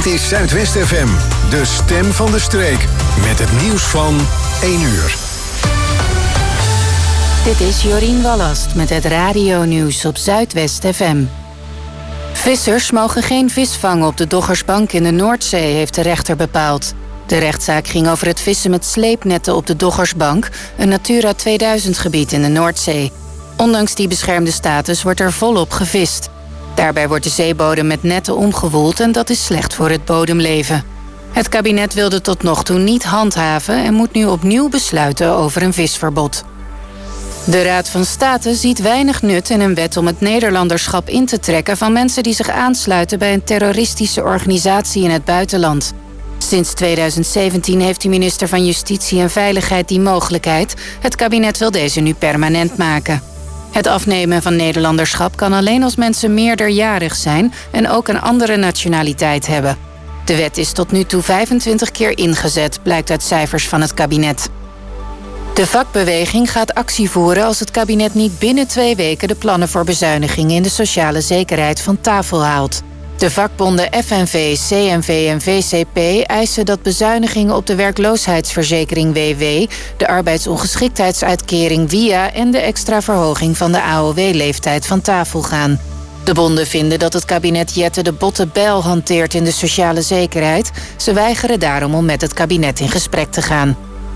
Dit is Zuidwest FM, de stem van de streek. Met het nieuws van 1 uur. Dit is Jorien Wallast met het radio-nieuws op Zuidwest FM. Vissers mogen geen vis vangen op de Doggersbank in de Noordzee, heeft de rechter bepaald. De rechtszaak ging over het vissen met sleepnetten op de Doggersbank, een Natura 2000-gebied in de Noordzee. Ondanks die beschermde status wordt er volop gevist. Daarbij wordt de zeebodem met netten omgewoeld en dat is slecht voor het bodemleven. Het kabinet wilde tot nog toe niet handhaven en moet nu opnieuw besluiten over een visverbod. De Raad van State ziet weinig nut in een wet om het Nederlanderschap in te trekken van mensen die zich aansluiten bij een terroristische organisatie in het buitenland. Sinds 2017 heeft de minister van Justitie en Veiligheid die mogelijkheid. Het kabinet wil deze nu permanent maken. Het afnemen van Nederlanderschap kan alleen als mensen meerderjarig zijn en ook een andere nationaliteit hebben. De wet is tot nu toe 25 keer ingezet, blijkt uit cijfers van het kabinet. De vakbeweging gaat actie voeren als het kabinet niet binnen 2 weken de plannen voor bezuinigingen in de sociale zekerheid van tafel haalt. De vakbonden FNV, CNV en VCP eisen dat bezuinigingen op de werkloosheidsverzekering WW, de arbeidsongeschiktheidsuitkering WIA en de extra verhoging van de AOW-leeftijd van tafel gaan. De bonden vinden dat het kabinet Jette de botte bijl hanteert in de sociale zekerheid. Ze weigeren daarom om met het kabinet in gesprek te gaan.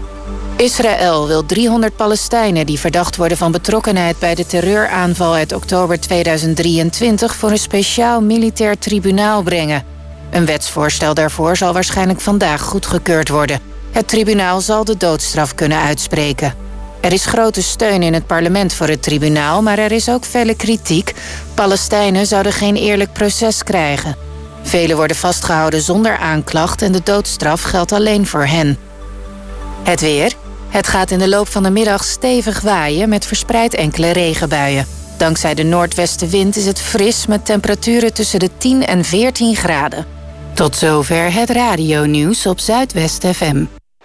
Israël wil 300 Palestijnen die verdacht worden van betrokkenheid bij de terreuraanval uit oktober 2023 voor een speciaal militair tribunaal brengen. Een wetsvoorstel daarvoor zal waarschijnlijk vandaag goedgekeurd worden. Het tribunaal zal de doodstraf kunnen uitspreken. Er is grote steun in het parlement voor het tribunaal, maar er is ook felle kritiek. Palestijnen zouden geen eerlijk proces krijgen. Velen worden vastgehouden zonder aanklacht en de doodstraf geldt alleen voor hen. Het weer. Het gaat in de loop van de middag stevig waaien met verspreid enkele regenbuien. Dankzij de noordwestenwind is het fris met temperaturen tussen de 10 en 14 graden. Tot zover het radionieuws op Zuidwest FM.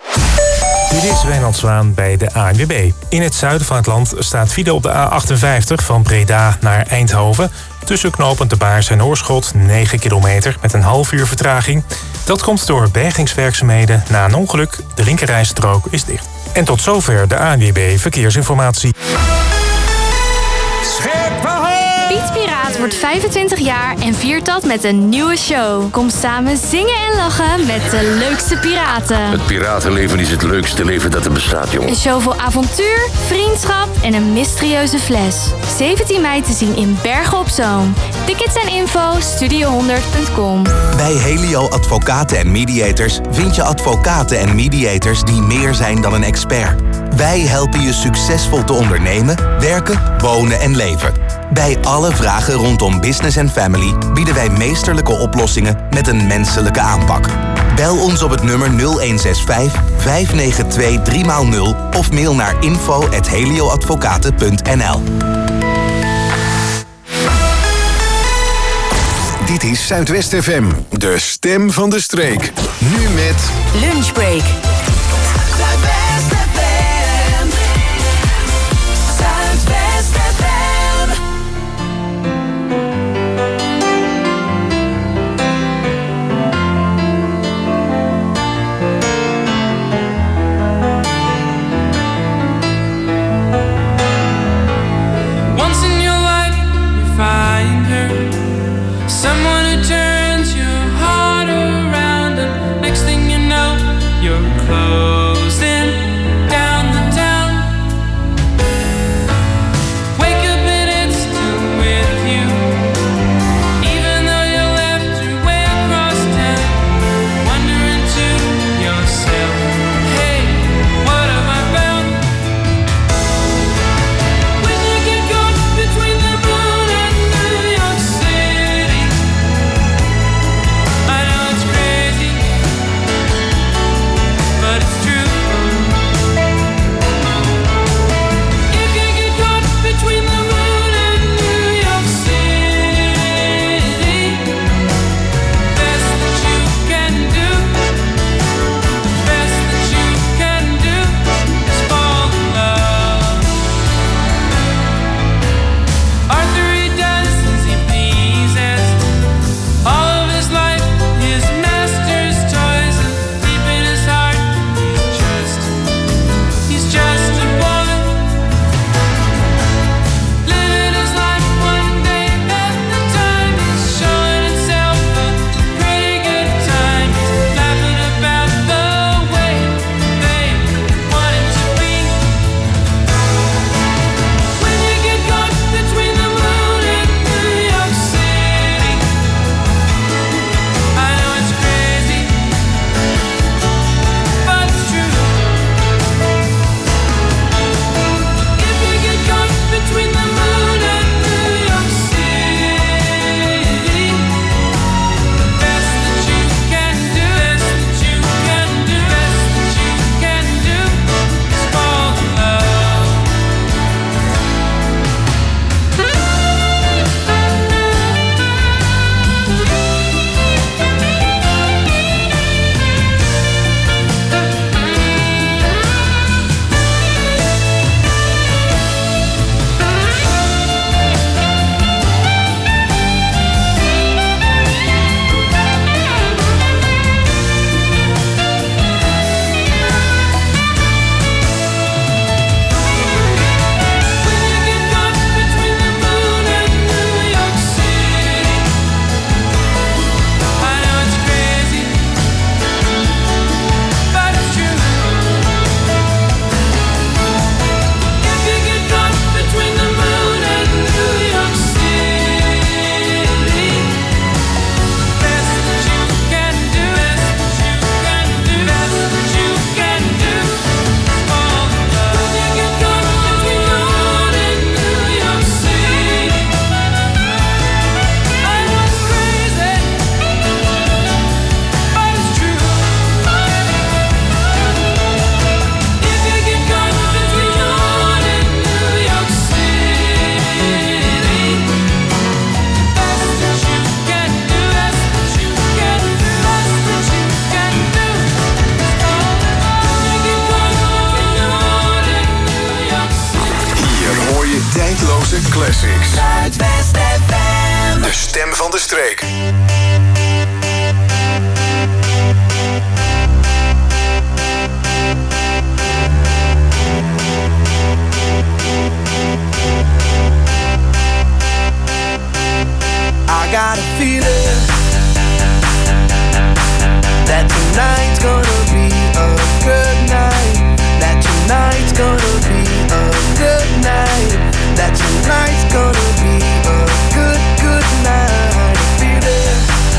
Dit is Wijnand Zwaan bij de ANWB. In het zuiden van het land staat file op de A58 van Breda naar Eindhoven. Tussen knooppunt De Baars en Oorschot 9 kilometer met een half uur vertraging. Dat komt door bergingswerkzaamheden na een ongeluk. De linkerrijstrook is dicht. En tot zover de ANWB Verkeersinformatie. Piet Piraat wordt 25 jaar en viert dat met een nieuwe show. Kom samen zingen en lachen met de leukste piraten. Het piratenleven is het leukste leven dat er bestaat, jongen. Een show vol avontuur, vriendschap en een mysterieuze fles. 17 mei te zien in Bergen op Zoom. Tickets en info studio100.com. Bij Helio Advocaten en Mediators vind je advocaten en mediators die meer zijn dan een expert. Wij helpen je succesvol te ondernemen, werken, wonen en leven. Bij alle vragen rondom business en family bieden wij meesterlijke oplossingen met een menselijke aanpak. Bel ons op het nummer 0165 592 3x0 of mail naar info@helioadvocaten.nl. Dit is Zuidwest FM, de stem van de streek. Nu met Lunchbreak. Someone who turns your heart around, and next thing you know, you're Zomerse classics. Zuidwest FM. De stem van de streek. I got a feeling that tonight's gonna be a good night. That tonight's gonna be a good night. That tonight's gonna be a good, good night. A feeling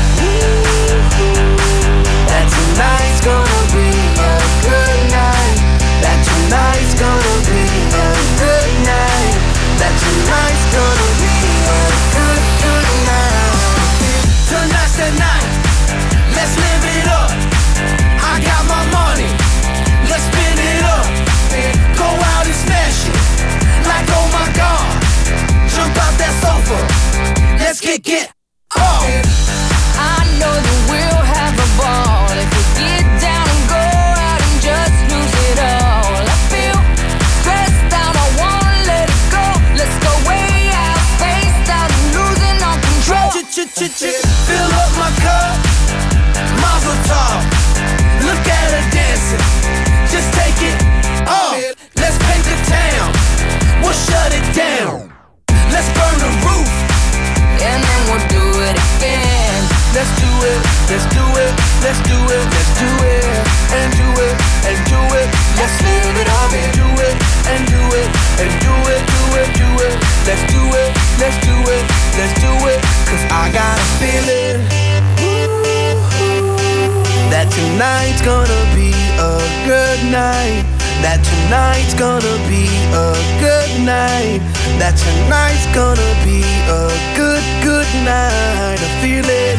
that tonight's gonna be a good night. That tonight's gonna be a good night. That tonight's gonna be a good, good night. Tonight's the night. Let's live it up. I got my money. Let's spin it up. Go out and smash it. Like oh my God. Jump out that sofa. Let's kick it off. I know that we'll have a ball if we get down and go out and just lose it all. I feel stressed out, I wanna let it go. Let's go way out, spaced out and losing all control. Fill up my cup, Mazel tov. Look at her dancing, just take it off. Let's paint the town, we'll shut it down. Let's burn the roof, and then we'll do it again. Let's do it, let's do it, let's do it, let's do it, and do it, and do it. Let's live it up and do it, and do it, and do it, do it, do it. Let's do it, let's do it, let's do it. 'Cause I got a feeling that tonight's gonna be a good night. That tonight's gonna be a good night. That tonight's gonna be a good, good night. A feeling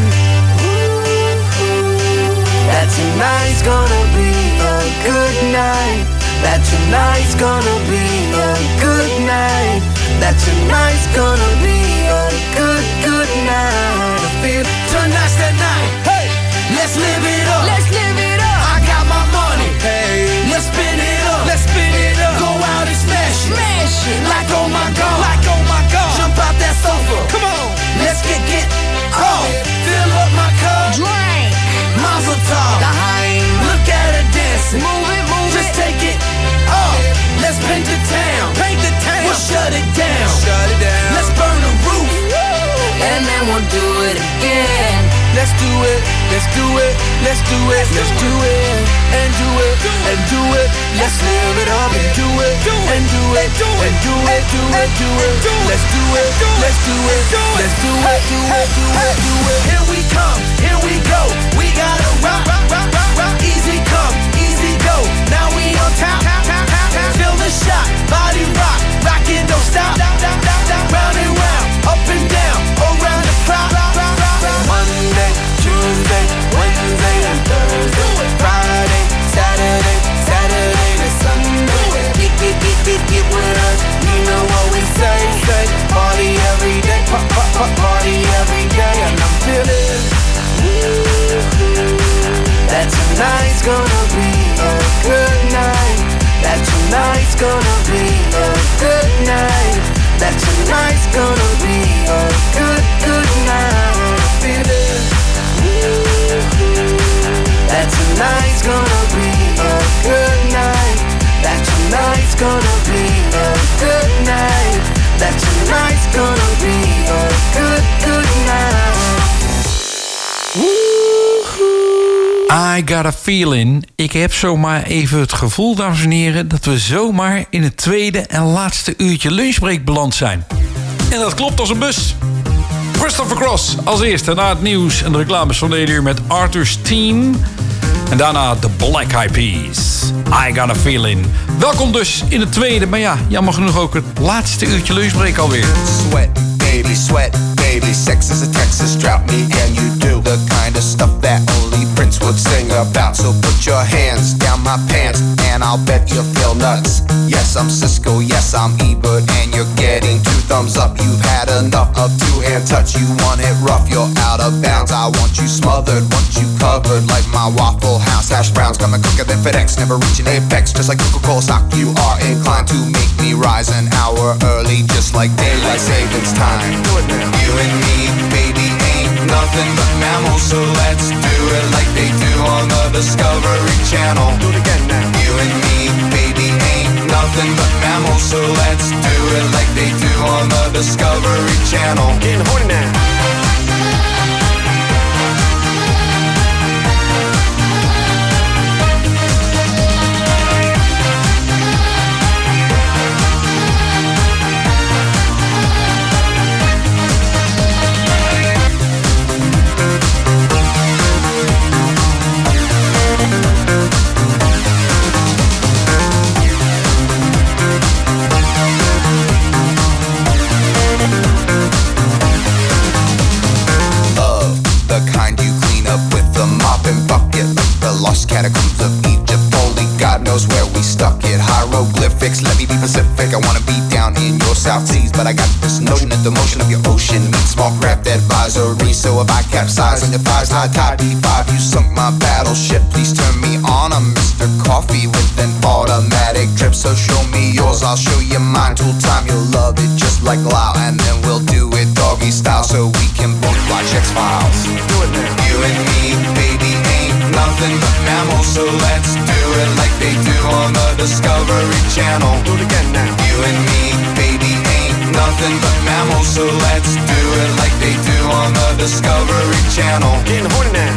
that tonight's gonna be a good night. That tonight's gonna be a good night. That tonight's gonna be a good, good night. I feel tonight's the night. Hey, let's live it up. Let's live it up. I got my money. Hey, let's spin it up. Let's spin it up. Go out and smash it. Smash it. Like oh my God. Like oh my God. Jump out that sofa. Come on. Let's get off. Fill up my cup. Drink. Mazel tov. Look at her dancing. Move it, move Just it. take it off. Let's paint the town. Paint the town. We'll shut it down. Shut it down. Let's burn the roof. And then we'll do it again. Let's do it, let's do it, let's do it, let's do it, and do it, and do it. Let's live it up and do it, and do it, and do it, do it, do it. Let's do it, let's do it, let's do it, do it, do it, do it. Here we come, here we go. We gotta rock, rock, rock, rock, rock. Easy come, easy go. Now we on top, feel the shot, body rock, rockin', don't stop, round and round, up and down, around the clock. Monday, Tuesday, Wednesday and Thursday, Friday, Saturday, Saturday to Sunday. Get with us, you know what we say. Party every day, party every day. And I'm feeling that tonight's gonna be a good night. That tonight's gonna be a good night. That tonight's gonna be a good, good night. Feeling that tonight's gonna be a good night. That tonight's gonna be a good night. That tonight's gonna be a good, good night. I got a feeling. Ik heb zomaar even het gevoel, dames en heren, dat we zomaar in het tweede en laatste uurtje lunchbreak beland zijn. En dat klopt als een bus. Christopher Cross als eerste na het nieuws en de reclames van de hele uur met Arthur's Team. En daarna de Black Eyed Peas. I got a feeling. Welkom dus in het tweede, maar ja, jammer genoeg ook het laatste uurtje lunchbreak alweer. Sweat, baby, sex is a Texas drought me and you do the kind of stuff that only Prince kids would sing about. So put your hands down my pants and I'll bet you feel nuts. Yes, I'm Cisco, yes, I'm Ebert, and you're getting 2 thumbs up. You've had enough of 2-hand touch. You want it rough, you're out of bounds. I want you smothered, want you covered like my Waffle House hash browns. Coming quicker than FedEx, never reaching apex. Just like Coca-Cola stock, you are inclined to make me rise an hour early, just like daylight savings time. You and me, baby, ain't nothing but mammals, so let's do it like they do on the Discovery Channel. Do it again now. You and me, baby, ain't nothing but mammals, so let's do it like they do on the Discovery Channel. Getting horny now. Catacombs of Egypt, only God knows where we stuck it. Hieroglyphics, let me be Pacific. I wanna be down in your South Seas, but I got this notion that the motion of your ocean meets small craft advisory. So if I capsize on your thighs, high tide D5, you sunk my battleship. Please turn me on. I'm Mr. Coffee with an automatic drip. So show me yours, I'll show you mine. Tool time, you'll love it just like Lao, and then we'll do it doggy style so we can both watch X-Files. Do it now. You and me, baby, ain't nothing but mammals, so let's do it like they do on the Discovery Channel. Do it again now. You and me, baby, ain't nothing but mammals, so let's do it like they do on the Discovery Channel. Getting horny now.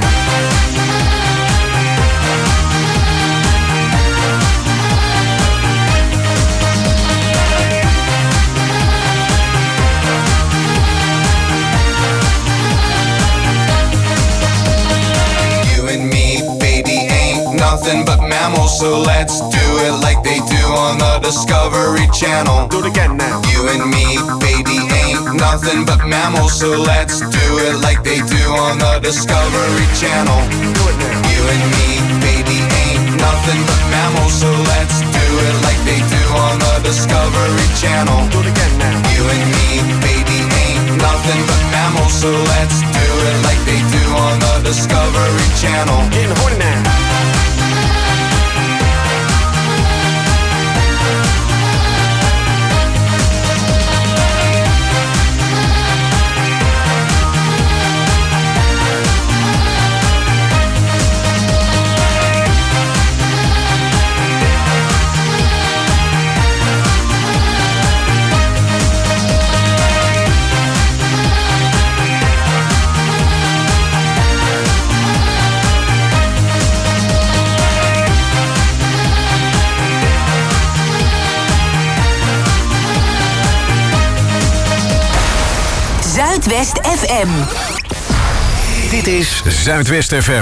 Nothing but mammals, so let's do it like they do on the Discovery Channel. Do it again now. You and me, baby, ain't nothing but mammals, so let's do it like they do on the Discovery Channel. Do it now. You and me, baby, ain't nothing but mammals, so let's do it like they do on the Discovery Channel. Do it again now. You and me, baby, ain't nothing but mammals, so let's do it like they do on the Discovery Channel. Getting horny now. Zuidwest FM. Dit is Zuidwest FM.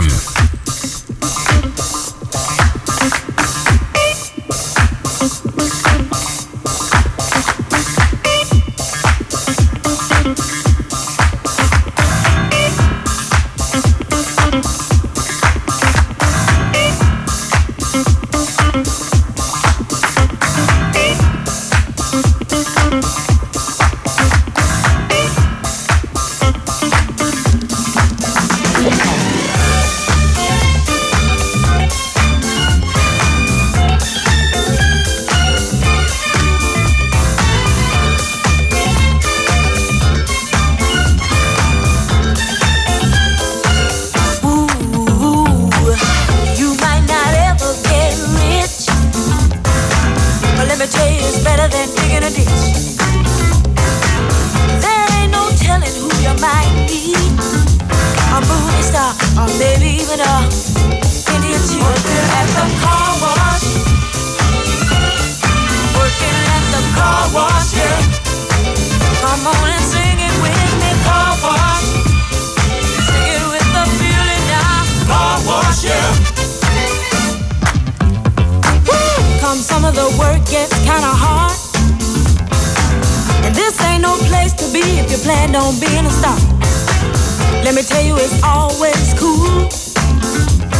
Plan on being a star. Let me tell you, it's always cool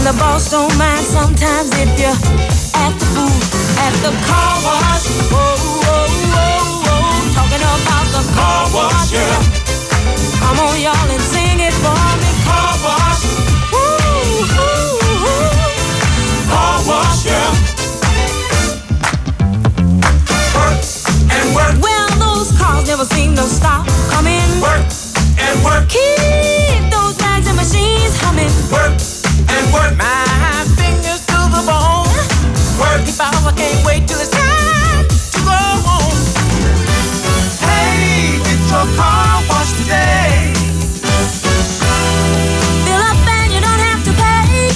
And the boss don't mind sometimes if you're at the booth, at the car wash. Whoa, whoa, whoa, whoa. Talking about the car wash, yeah. Come on, y'all, and sing it for me. Car wash. Woo, woo, woo. Car wash, yeah. Work and work. Well, those cars never seem to stop coming. Work and work. Keep those bags and machines humming. Work and work. My fingers to the bone. Work. If I can't wait till it's time to go home. Hey, get your car washed today. Fill up and you don't have to pay.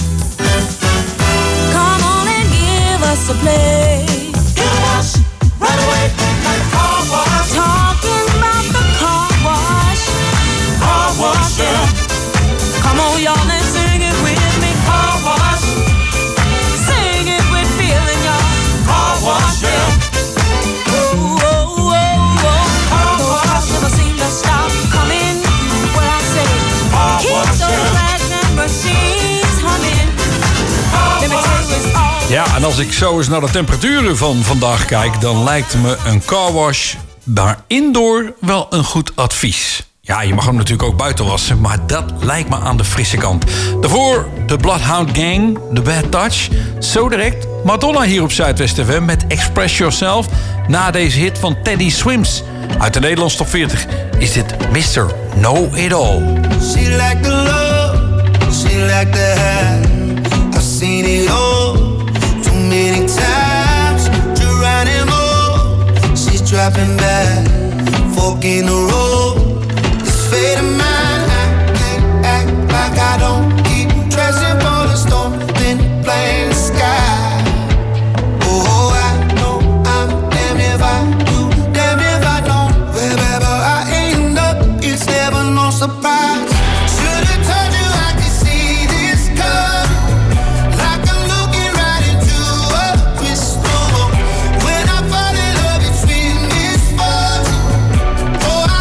Come on and give us a play. Get a wash right away. Like car wash. Talking about the car wash. Car wash, yeah. Come on, y'all, and sing it with me. Car wash. Sing it with feeling, y'all. Car wash, yeah. Whoa, whoa, whoa, whoa. Those cars never seem to stop coming. What I say, keep those bags and machines humming. Let me tell you, it's all. Ja, en als ik zo eens naar de temperaturen van vandaag kijk, dan lijkt me een carwash daar indoor wel een goed advies. Ja, je mag hem natuurlijk ook buiten wassen, maar dat lijkt me aan de frisse kant. Daarvoor de Bloodhound Gang, The Bad Touch. Zo direct Madonna hier op Zuidwest FM met Express Yourself. Na deze hit van Teddy Swims. Uit de Nederlandse top 40 is dit Mr. Know It All. She like the love, she like the high. I've seen it all too many times. Geronimo, she's dropping back, fork in the road. This fate of mine, I can't act like I don't keep dressing for the storm, then plain sky. Oh, I know I'm damned if I do, damned if I don't. Wherever I end up, it's never no surprise. Should've told you I could see this coming, like I'm looking right into a crystal ball. When I fall in love, it's with misfortune. Oh, I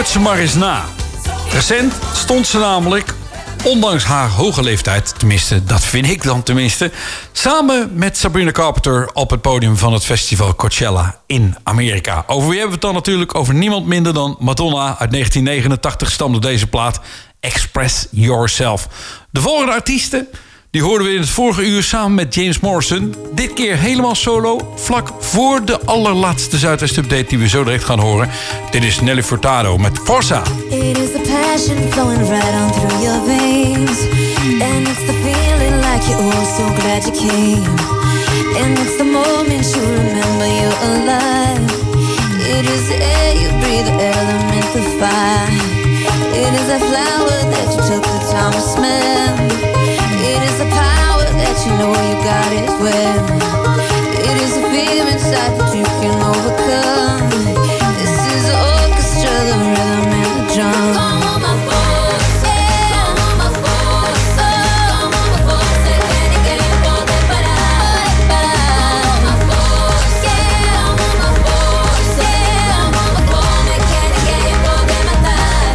het ze maar eens na. Recent stond ze namelijk, ondanks haar hoge leeftijd, tenminste, dat vind ik dan tenminste, samen met Sabrina Carpenter op het podium van het festival Coachella in Amerika. Over wie hebben we het dan natuurlijk? Over niemand minder dan Madonna. Uit 1989 stamde deze plaat Express Yourself. De volgende artiesten, die hoorden we in het vorige uur samen met James Morrison. Dit keer helemaal solo, vlak voor de allerlaatste Zuidwest-update die we zo direct gaan horen. Dit is Nelly Furtado met Forza. It is the passion flowing right on through your veins. And it's the feeling like you're all so glad you came. And it's the moment you remember you're alive. It is the air you breathe, the element, the fire. It is a flower that you took the time to smell. It is the power that you know you got it well. It is a fear inside that you can overcome. This is the orchestra, the rhythm and the drum. Come on, my folks, yeah. Come on, my folks, oh. Come on, my folks, se tiene que poder parar. Come on, my folks, yeah. Come on, my folks, yeah. Come on, my folks, me tiene que poder matar.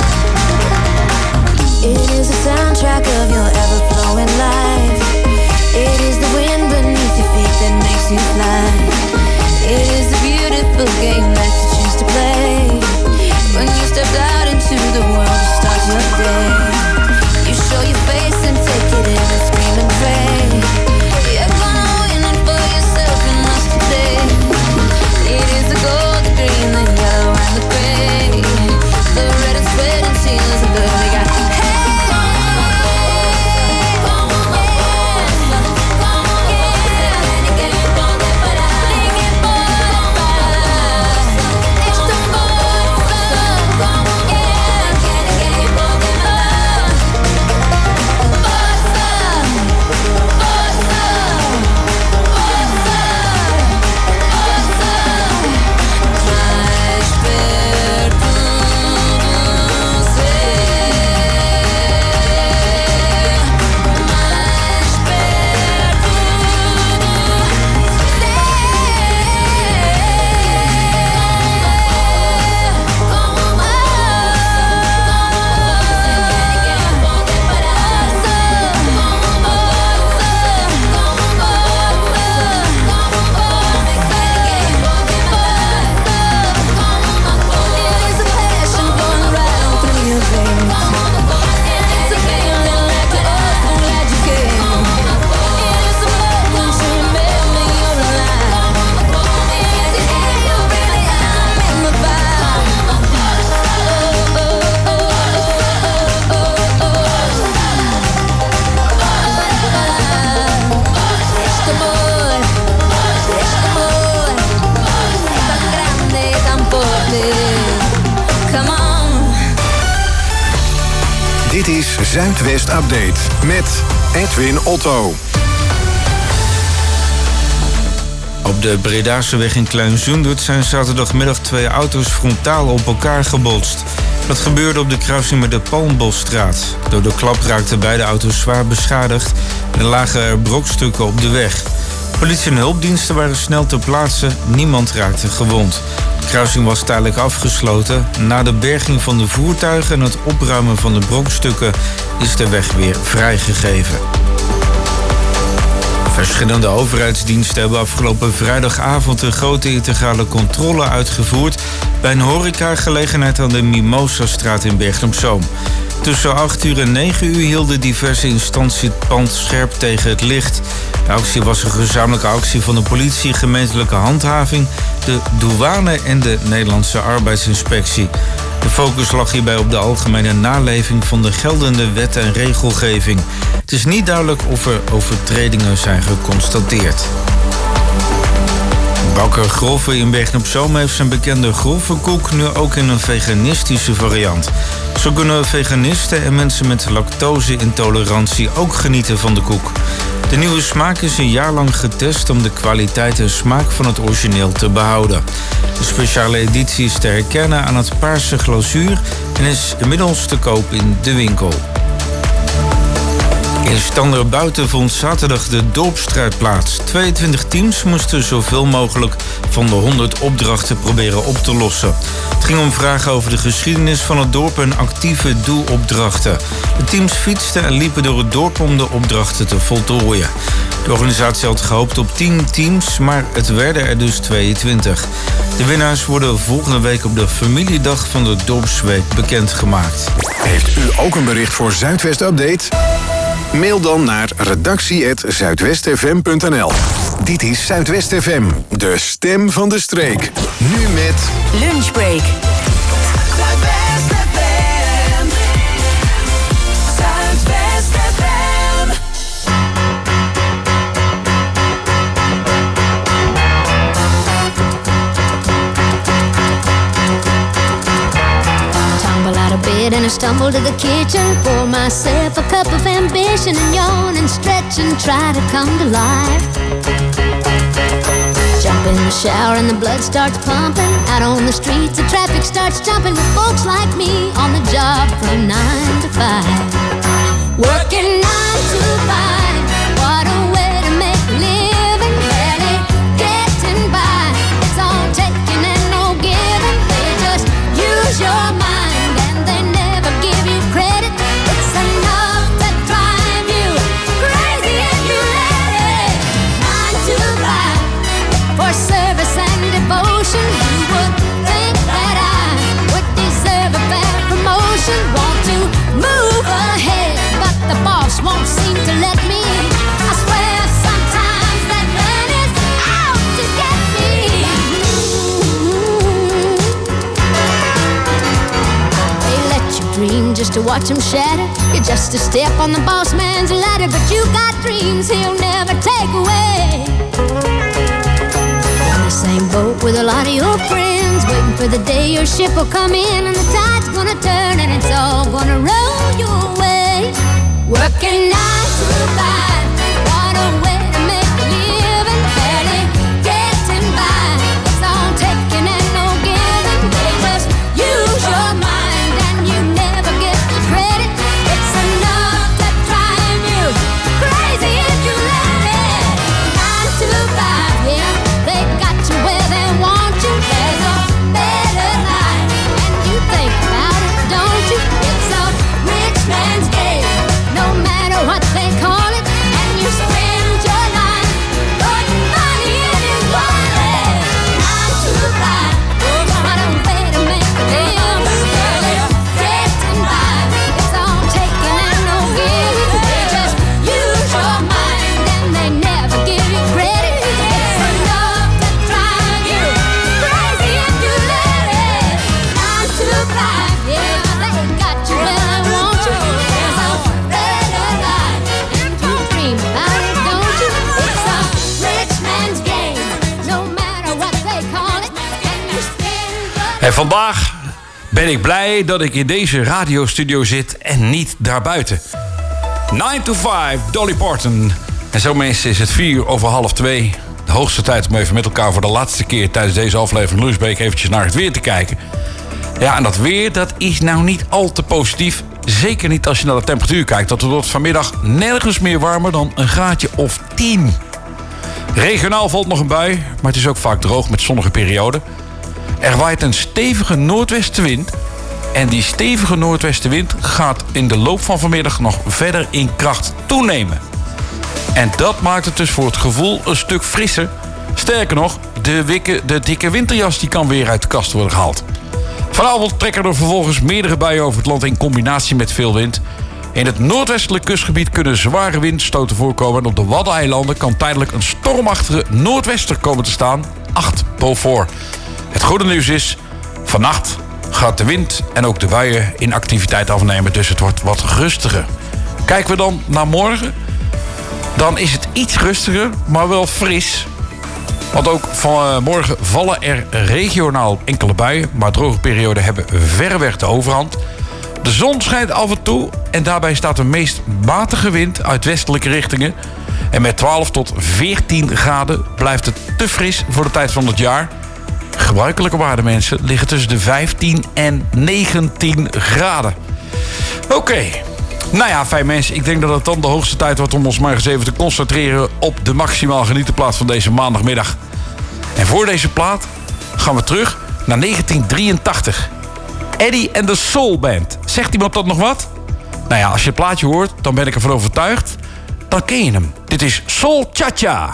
It is the soundtrack of your ever-flowing life. It is the wind beneath your feet that makes you fly. It is the beautiful game that you choose to play. When you stepped out into the world to start your day, you show your face and take it in and scream and pray. You're gonna win it for yourself, you must today. It is the gold, the green, the yellow and the gray. The red and sweat and tears and blood we got. Dit is Zuidwest Update met Edwin Otto. Op de Bredaseweg in Klein-Zundert zijn zaterdagmiddag 2 auto's frontaal op elkaar gebotst. Dat gebeurde op de kruising met de Palmbosstraat. Door de klap raakten beide auto's zwaar beschadigd en lagen er brokstukken op de weg. Politie en hulpdiensten waren snel ter plaatse, niemand raakte gewond. De kruising was tijdelijk afgesloten. Na de berging van de voertuigen en het opruimen van de brokstukken is de weg weer vrijgegeven. Verschillende overheidsdiensten hebben afgelopen vrijdagavond een grote integrale controle uitgevoerd bij een horecagelegenheid aan de Mimosastraat in Bergen op Zoom. Tussen 8 uur en 9 uur hielden diverse instanties het pand scherp tegen het licht. De actie was een gezamenlijke actie van de politie, gemeentelijke handhaving, de douane en de Nederlandse arbeidsinspectie. De focus lag hierbij op de algemene naleving van de geldende wet en regelgeving. Het is niet duidelijk of er overtredingen zijn geconstateerd. Bakker Groffe in Bergen op Zoom heeft zijn bekende Groffekoek nu ook in een veganistische variant. Zo kunnen veganisten en mensen met lactose-intolerantie ook genieten van de koek. De nieuwe smaak is een jaar lang getest om de kwaliteit en smaak van het origineel te behouden. De speciale editie is te herkennen aan het paarse glazuur en is inmiddels te koop in de winkel. In Standerbuiten vond zaterdag de dorpsstrijd plaats. 22 teams moesten zoveel mogelijk van de 100 opdrachten proberen op te lossen. Het ging om vragen over de geschiedenis van het dorp en actieve doelopdrachten. De teams fietsten en liepen door het dorp om de opdrachten te voltooien. De organisatie had gehoopt op 10 teams, maar het werden er dus 22. De winnaars worden volgende week op de familiedag van de Dorpsweek bekendgemaakt. Heeft u ook een bericht voor Zuidwest Update? Mail dan naar redactie@zuidwestfm.nl. Dit is Zuidwest FM, de stem van de streek. Nu met Lunchbreak. Zuidwest FM. Zuidwest FM. Tumble out of bed and I stumble to the kitchen. Pour myself a cup of ambition and yawn and stretch and try to come to life. Jump in the shower and the blood starts pumping. Out on the streets the traffic starts jumping with folks like me on the job from 9 to 5. Working 9 to 5. What a way to make a living. Barely getting by. It's all taking and no giving. They just use your mind and they never give you credit. It's enough to drive you crazy if you let it. 9 to 5 for service and devotion. You would think that I would deserve a fair promotion. Want to move ahead, but the boss won't seem to let me. I swear sometimes that man is out to get me. They let you dream just to watch him shatter. You're just a step on the boss man's ladder, but you got dreams he'll never take away. In the same boat with a lot of your friends, waiting for the day your ship will come in and the tide's gonna turn and it's all gonna roll your way. Working 9 to 5, what a way to make a living. Barely getting by, it's all taking and no giving. They just use your mind and you never get the credit. It's enough to drive you crazy if you let it. 9 to 5, yeah, they got you where they want you. There's a better life and you think about it, don't you? It's a rich man's game, no matter what they call it. And you spend your life putting money in his wallet. 9 to 5, what a way to make a living. Barely getting by, it's all taking and no giving. They just use your mind and they never give you credit. It's enough to drive you crazy if you let it. 9 to 5, yeah, they got you where they want you. There's a better life and you dream about it, don't you? It's a rich man's game, no matter what they call it. And you spend your En vandaag ben ik blij dat ik in deze radiostudio zit en niet daarbuiten. 9 to 5, Dolly Parton. En zo mensen is het 2:04. De hoogste tijd om even met elkaar voor de laatste keer tijdens deze aflevering Lunchbreak eventjes naar het weer te kijken. Ja, en dat weer dat is nou niet al te positief. Zeker niet als je naar de temperatuur kijkt. Dat wordt vanmiddag nergens meer warmer dan een graadje of 10. Regionaal valt nog een bui, maar het is ook vaak droog met zonnige perioden. Er waait een stevige noordwestenwind. En die stevige noordwestenwind gaat in de loop van vanmiddag nog verder in kracht toenemen. En dat maakt het dus voor het gevoel een stuk frisser. Sterker nog, de dikke winterjas die kan weer uit de kast worden gehaald. Vanavond trekken er vervolgens meerdere buien over het land in combinatie met veel wind. In het noordwestelijk kustgebied kunnen zware windstoten voorkomen. En op de Waddeneilanden kan tijdelijk een stormachtige noordwester komen te staan. 8 Beaufort. Het goede nieuws is, vannacht gaat de wind en ook de buien in activiteit afnemen. Dus het wordt wat rustiger. Kijken we dan naar morgen, dan is het iets rustiger, maar wel fris. Want ook morgen vallen er regionaal enkele buien, maar droge perioden hebben verreweg de overhand. De zon schijnt af en toe en daarbij staat de meest matige wind uit westelijke richtingen. En met 12 tot 14 graden blijft het te fris voor de tijd van het jaar. Gebruikelijke waarden, mensen, liggen tussen de 15 en 19 graden. Oké, Nou ja, fijn mensen. Ik denk dat het dan de hoogste tijd wordt om ons maar eens even te concentreren op de maximaal genietenplaat van deze maandagmiddag. En voor deze plaat gaan we terug naar 1983. Eddie and the Soul Band. Zegt iemand dat nog wat? Nou ja, als je het plaatje hoort, dan ben ik ervan overtuigd. Dan ken je hem. Dit is Soul Cha-Cha.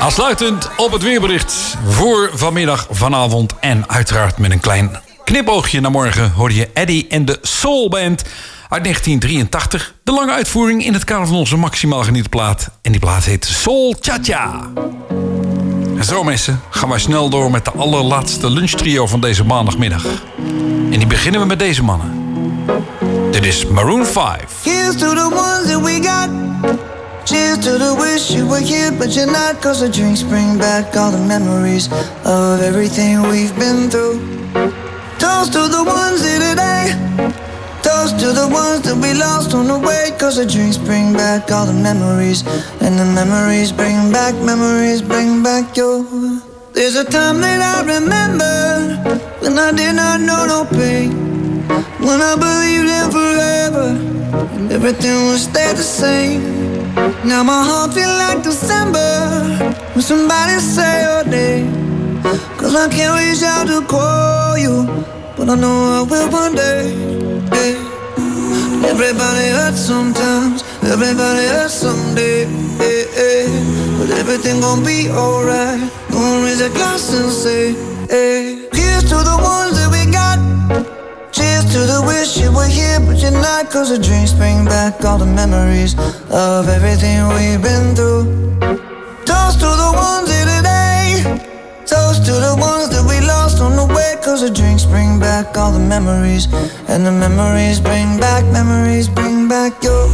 Aansluitend op het weerbericht voor vanmiddag, vanavond en uiteraard met een klein knipoogje naar morgen hoorde je Eddie en de Soul Band uit 1983. De lange uitvoering in het kader van onze maximaal geniete plaat. En die plaat heet Soul Cha-Cha. En zo mensen gaan wij snel door met de allerlaatste lunchtrio van deze maandagmiddag. En die beginnen we met deze mannen. Dit is Maroon 5. Here's to the ones that we got. Cheers to the wish you were here, but you're not. Cause the drinks bring back all the memories of everything we've been through. Toast to the ones here today. Toast to the ones that we lost on the way. Cause the drinks bring back all the memories. And the memories bring back your. There's a time that I remember when I did not know no pain. When I believed in forever and everything would stay the same. Now my heart feel like December when somebody say your name. Cause I can't reach out to call you, but I know I will one day. Yeah. Everybody hurts sometimes, everybody hurts someday. Yeah, yeah. But everything gon' be alright. Gonna raise a glass and say, hey. Here's to the ones that we got. Cheers to the wish you were here, but you're not. Cause the drinks bring back all the memories of everything we've been through. Toast to the ones here today. Toast to the ones that we lost on the way. Cause the drinks bring back all the memories. And the memories bring back your.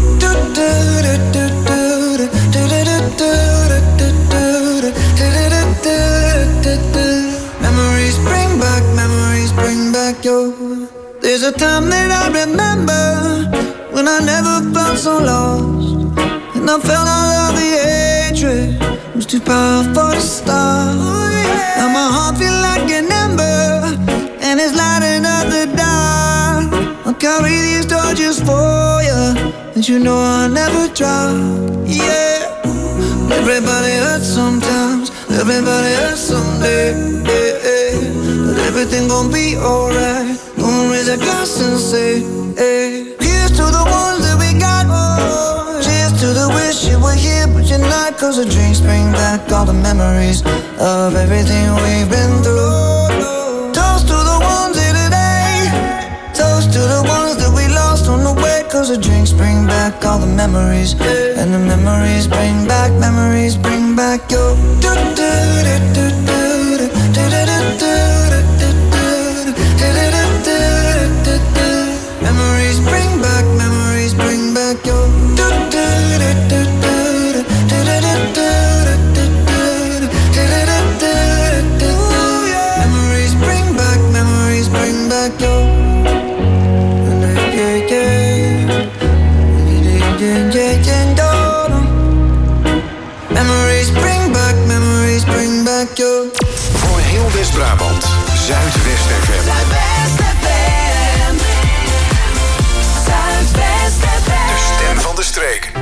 Memories bring back your. There's a time that I remember when I never felt so lost. And I felt all of the hatred was too powerful to stop. Now my heart feel like an ember and it's lighting up the dark. I'll carry these torches for you, and you know I'll never drop. Yeah. Everybody hurts sometimes, everybody hurts someday. Yeah, yeah. But everything gon' be alright. Gonna raise a glass and say, hey. Here's to the ones that we got. Oh, cheers to the wish you were here, but you're not. Cause the drinks bring back all the memories of everything we've been through. Toast to the ones here today. Toast to the ones that we lost on the way. Cause the drinks bring back all the memories. And the memories bring back your. Memories bring back your. Memories bring back your. Memories bring back your. Voor heel West-Brabant, Zuidwest FM. Zuidwest FM. Zuidwest FM. De stem van de streek.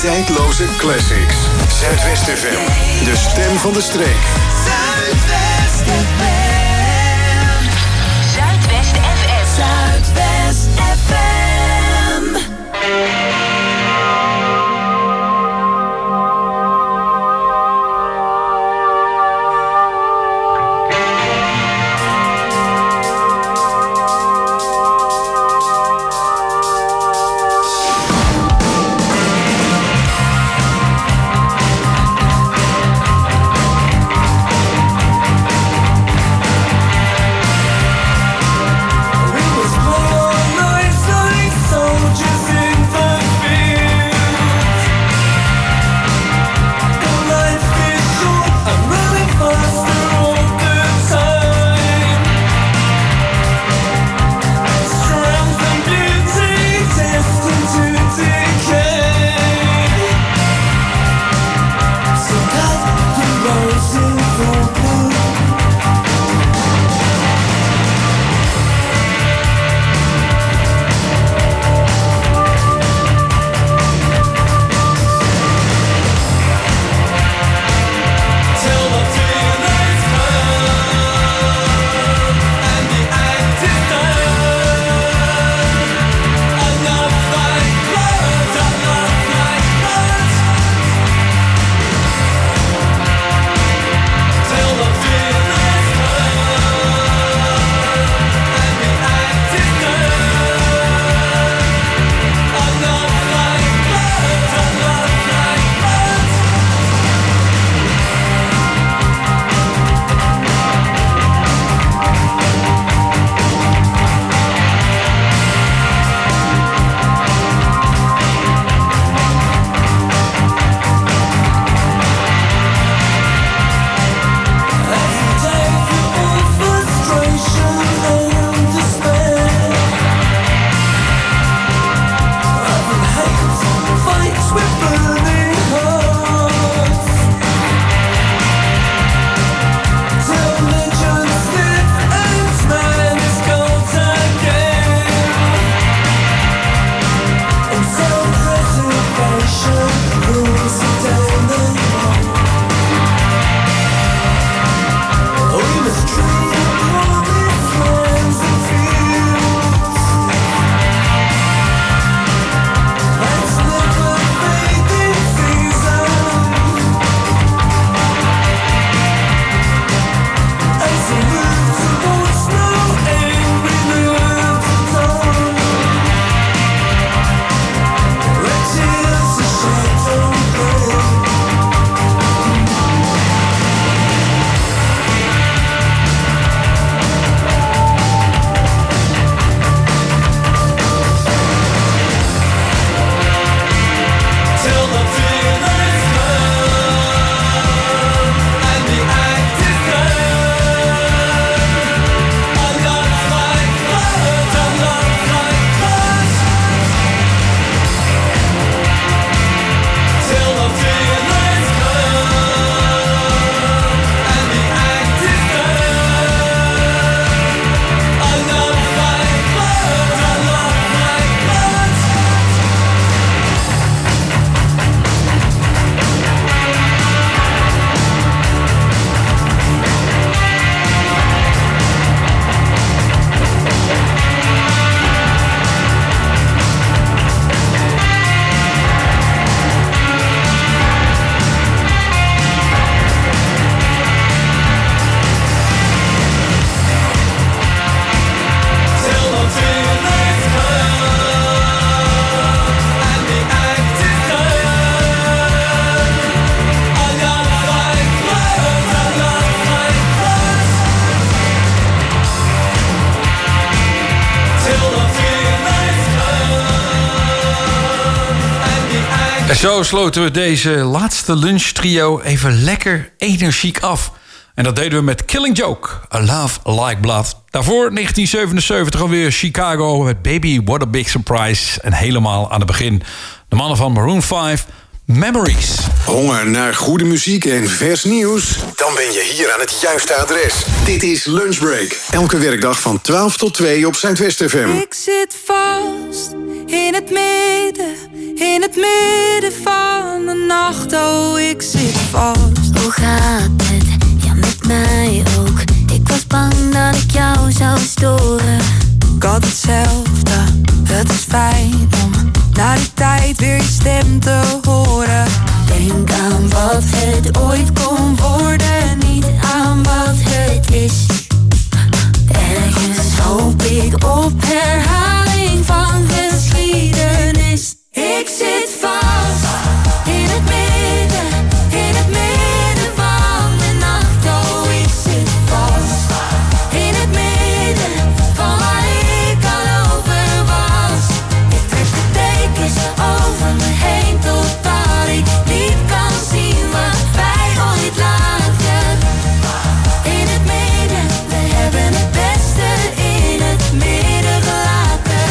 tijdloze classics. Zuidwest FM, de stem van de streek. Zuidwest FM. Zuidwest FM. Zuidwest FM. En zo sloten we deze laatste lunchtrio even lekker energiek af. En dat deden we met Killing Joke, A Love Like Blood. Daarvoor 1977 alweer Chicago met Baby What a Big Surprise. En helemaal aan het begin de mannen van Maroon 5, Memories. Honger naar goede muziek en vers nieuws? Dan ben je hier aan het juiste adres. Dit is Lunchbreak. Elke werkdag van 12 tot 2 op Zuidwest FM. Ik zit vast in het midden, In het midden van de nacht, oh ik zit vast. Hoe gaat het? Ja, met mij ook. Ik was bang dat ik jou zou storen. Ik had hetzelfde, het is fijn om na die tijd weer je stem te horen. Denk aan wat het ooit kon worden, niet aan wat het is. Ergens hoop ik op herhaling van geschiedenis. Ik zit vast in het midden van de nacht. Oh, ik zit vast in het midden van waar ik al over was. Ik trek de dekens over me heen totdat ik niet kan zien wat wij ooit lagen. In het midden, we hebben het beste in het midden gelaten.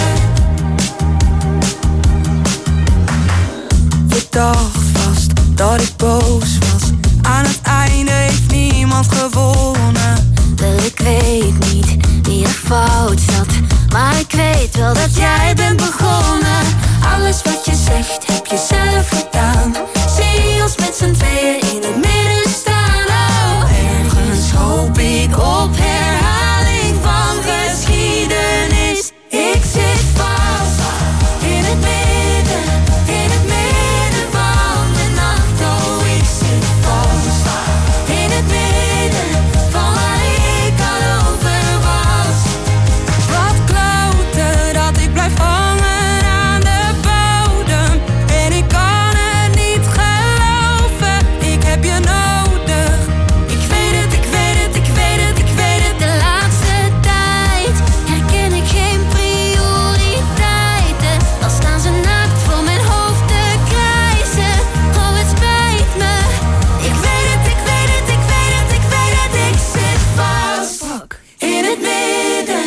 Je dacht vast dat ik boos was. Aan het einde heeft niemand gewonnen. Wel, ik weet niet wie er fout zat, maar ik weet wel dat jij bent begonnen. Alles wat je zegt heb je zelf gedaan. Zie ons met z'n tweeën in het midden staan. Oh, ergens hoop ik op herhaling van geschiedenis. Ik zit vast in het midden van de nacht. Oh, ik zit vast in het midden van waar ik al over was. Wat kloten dat ik blijf hangen aan de bodem. En ik kan het niet geloven, ik heb je nodig. Ik weet het, ik weet het, ik weet het, ik weet het. De laatste tijd herken ik geen prioriteiten. Dan staan ze naakt voor mijn hoofd te krijsen. Oh, het spijt me. Ik weet het, ik weet het, ik weet het, ik weet het. Ik zit vast in het midden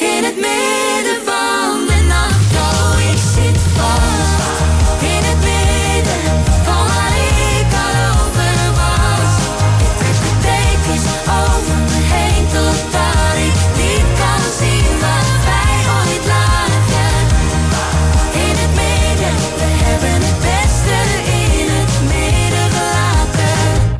van de nacht. Oh, ik zit vast in het midden van waar ik al over was. Ik trek de dekens over me heen totdat ik niet kan zien wat wij ooit lagen. In het midden, we hebben het beste in het midden gelaten.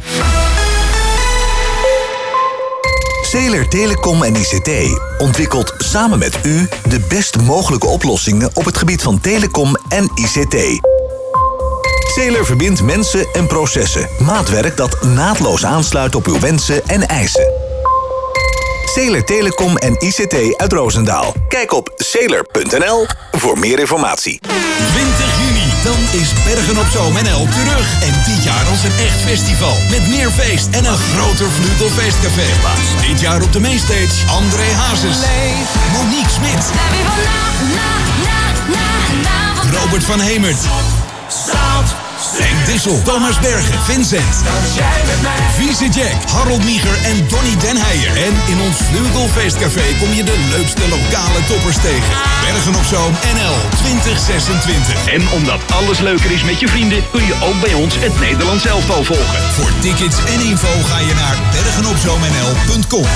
Zeeler Telecom en ICT ontwikkelt samen met u de best mogelijke oplossingen op het gebied van telecom en ICT. Zeeler verbindt mensen en processen. Maatwerk dat naadloos aansluit op uw wensen en eisen. Zeeler Telecom en ICT uit Roosendaal. Kijk op zeeler.nl voor meer informatie. 20 juni, dan is Bergen op Zoom NL terug. En dit jaar als een echt festival. Met meer feest en een groter vlugelfeestcafé. Dit jaar op de mainstage André Hazes, Monique Smit, Robert van Hemert, Henk Dissel, Thomas Bergen, Vincent, Vieze Jack, Harold Nieger en Donny Den Heijer. En in ons Vlugelfeestcafé kom je de leukste lokale toppers tegen. Bergen op Zoom NL 2026. En omdat alles leuker is met je vrienden, kun je ook bij ons het Nederlands elftal volgen. Voor tickets en info ga je naar bergenopzoomnl.com.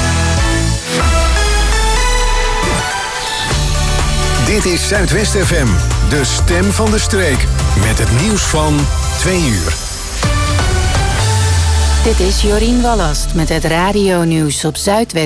Dit is Zuidwest FM, de stem van de streek. Met het nieuws van 2 uur. Dit is Jorien Wallast met het radionieuws op Zuidwest.